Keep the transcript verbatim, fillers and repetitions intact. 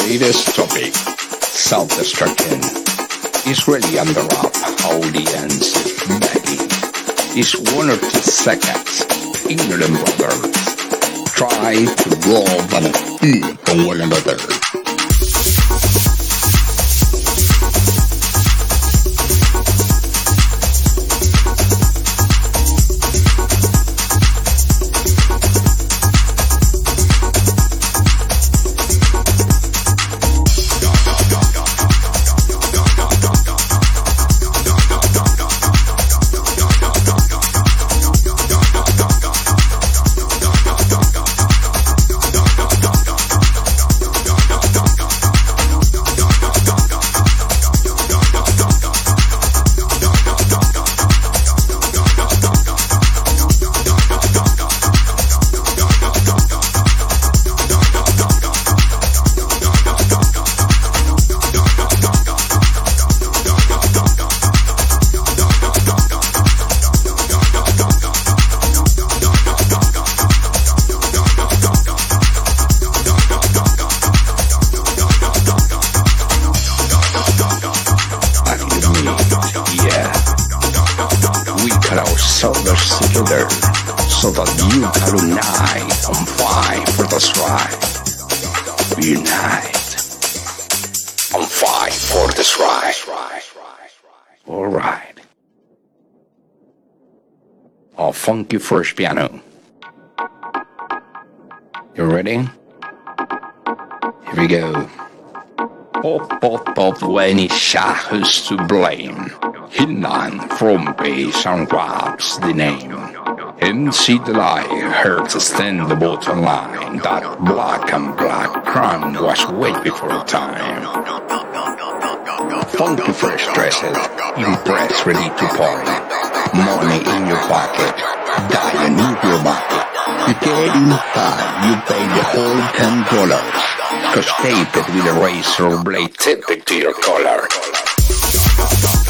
latest topic, self-destruction, is really under wrap. Audience begging. Is one or two seconds. England brothers try to love and feel for one another. Ourselves together so that you can unite and fight for the right. Unite and fight for the right. All right. A funky first piano. You ready? Here we go. Pop, pop, pop, when it's Shah who's to blame. Hinman from base and grabs the name. M C Delay heard to stand the bottom line. That black and black crown was way before time. Funky fresh dresses, impressed, ready to party. Money in your pocket, dying in your body. You get inside, you pay the whole ten dollars. Cause tape it with a razor blade tipped to your collar.